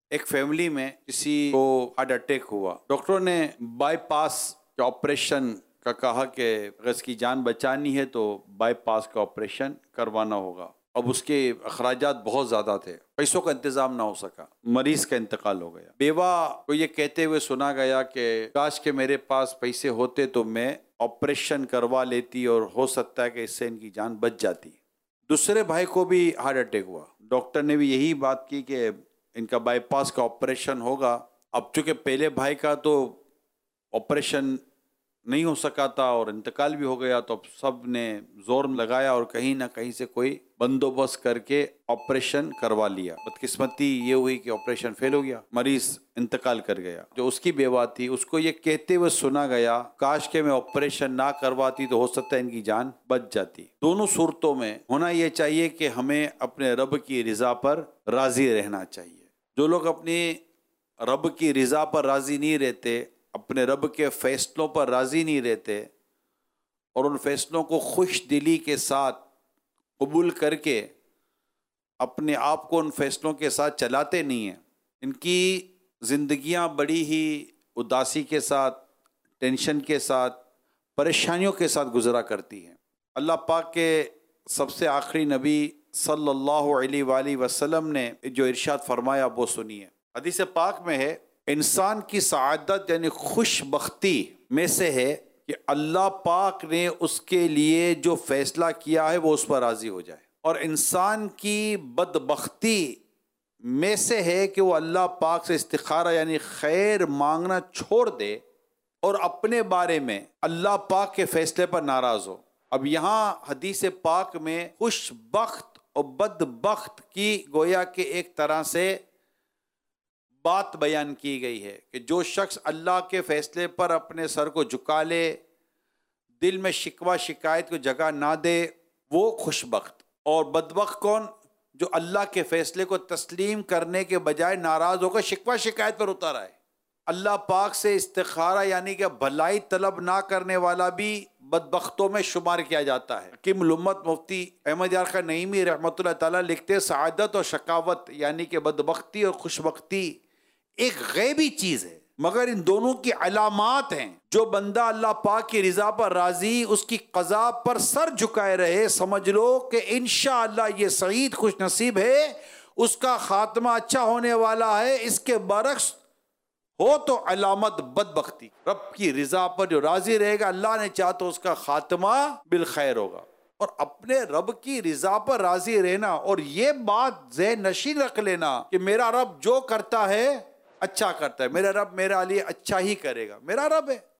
ایک فیملی میں کسی کو ہارٹ اٹیک ہوا، ڈاکٹروں نے بائی پاس کے آپریشن کا کہا کہ اگر اس کی جان بچانی ہے تو بائی پاس کا آپریشن کروانا ہوگا۔ اب اس کے اخراجات بہت زیادہ تھے، پیسوں کا انتظام نہ ہو سکا، مریض کا انتقال ہو گیا۔ بیوہ کو یہ کہتے ہوئے سنا گیا کہ کاش کہ میرے پاس پیسے ہوتے تو میں آپریشن کروا لیتی اور ہو سکتا ہے کہ اس سے ان کی جان بچ جاتی۔ دوسرے بھائی کو بھی ہارٹ اٹیک ہوا، ڈاکٹر نے بھی یہی بات کی کہ ان کا بائی پاس کا آپریشن ہوگا۔ اب چونکہ پہلے بھائی کا تو آپریشن نہیں ہو سکا تھا اور انتقال بھی ہو گیا، تو اب سب نے زور لگایا اور کہیں نہ کہیں سے کوئی بندوبست کر کے آپریشن کروا لیا۔ بدقسمتی یہ ہوئی کہ آپریشن فیل ہو گیا، مریض انتقال کر گیا۔ جو اس کی بیوہ تھی اس کو یہ کہتے ہوئے سنا گیا کاش کہ میں آپریشن نہ کرواتی تو ہو سکتا ہے ان کی جان بچ جاتی۔ دونوں صورتوں میں ہونا یہ چاہیے کہ ہمیں اپنے رب کی رضا پر راضی رہنا چاہیے۔ جو لوگ اپنی رب کی رضا پر راضی نہیں رہتے، اپنے رب کے فیصلوں پر راضی نہیں رہتے اور ان فیصلوں کو خوش دلی کے ساتھ قبول کر کے اپنے آپ کو ان فیصلوں کے ساتھ چلاتے نہیں ہیں، ان کی زندگیاں بڑی ہی اداسی کے ساتھ، ٹینشن کے ساتھ، پریشانیوں کے ساتھ گزرا کرتی ہیں۔ اللہ پاک کے سب سے آخری نبی صلی اللہ علیہ وآلہ وسلم نے جو ارشاد فرمایا وہ سنیے۔ حدیث پاک میں ہے انسان کی سعادت یعنی خوش بختی میں سے ہے کہ اللہ پاک نے اس کے لیے جو فیصلہ کیا ہے وہ اس پر راضی ہو جائے، اور انسان کی بدبختی میں سے ہے کہ وہ اللہ پاک سے استخارہ یعنی خیر مانگنا چھوڑ دے اور اپنے بارے میں اللہ پاک کے فیصلے پر ناراض ہو۔ اب یہاں حدیث پاک میں خوش بخت اور بدبخت کی گویا کہ ایک طرح سے بات بیان کی گئی ہے کہ جو شخص اللہ کے فیصلے پر اپنے سر کو جھکا لے، دل میں شکوہ شکایت کو جگہ نہ دے، وہ خوش بخت۔ اور بدبخت کون؟ جو اللہ کے فیصلے کو تسلیم کرنے کے بجائے ناراض ہو کر شکوہ شکایت پر اتر آئے۔ اللہ پاک سے استخارہ یعنی کہ بھلائی طلب نہ کرنے والا بھی بدبختوں میں شمار کیا جاتا ہے۔ حکیم الامت مفتی احمد یار خان نعیمی رحمۃ اللہ تعالیٰ لکھتے سعادت اور شقاوت یعنی کہ بدبختی اور خوش بختی ایک غیبی چیز ہے، مگر ان دونوں کی علامات ہیں۔ جو بندہ اللہ پاک کی رضا پر راضی، اس کی قضا پر سر جھکائے رہے، سمجھ لو کہ انشاءاللہ یہ سعید خوش نصیب ہے، اس کا خاتمہ اچھا ہونے والا ہے۔ اس کے برعکس ہو تو علامت بدبختی۔ رب کی رضا پر جو راضی رہے گا، اللہ نے چاہا تو اس کا خاتمہ بالخیر ہوگا۔ اور اپنے رب کی رضا پر راضی رہنا اور یہ بات ذہن نشین رکھ لینا کہ میرا رب جو کرتا ہے اچھا کرتا ہے، میرا رب میرا لیے اچھا ہی کرے گا، میرا رب ہے۔